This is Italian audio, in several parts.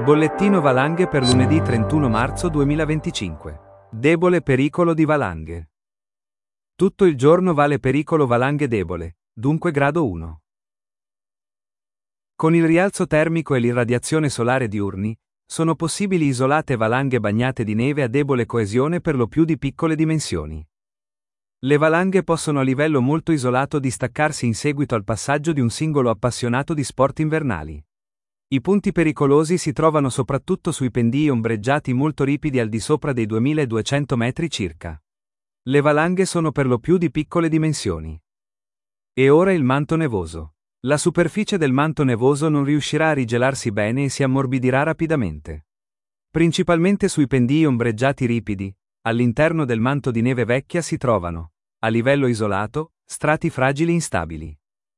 Bollettino valanghe per lunedì 31 marzo 2025. Debole pericolo di valanghe. Tutto il giorno vale pericolo valanghe debole, dunque grado 1. Con il rialzo termico e l'irradiazione solare diurni, sono possibili isolate valanghe bagnate di neve a debole coesione per lo più di piccole dimensioni. Le valanghe possono a livello molto isolato distaccarsi in seguito al passaggio di un singolo appassionato di sport invernali. I punti pericolosi si trovano soprattutto sui pendii ombreggiati molto ripidi al di sopra dei 2200 metri circa. Le valanghe sono per lo più di piccole dimensioni. E ora il manto nevoso. La superficie del manto nevoso non riuscirà a rigelarsi bene e si ammorbidirà rapidamente. Principalmente sui pendii ombreggiati ripidi, all'interno del manto di neve vecchia si trovano, a livello isolato, strati fragili instabili.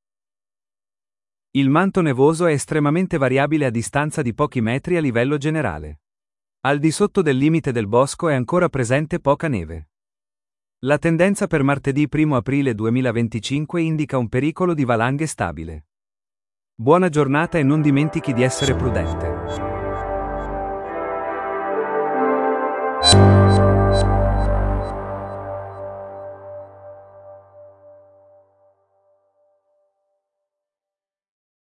Il manto nevoso è estremamente variabile a distanza di pochi metri a livello generale. Al di sotto del limite del bosco è ancora presente poca neve. La tendenza per martedì 1 aprile 2025 indica un pericolo di valanghe stabile. Buona giornata e non dimentichi di essere prudente.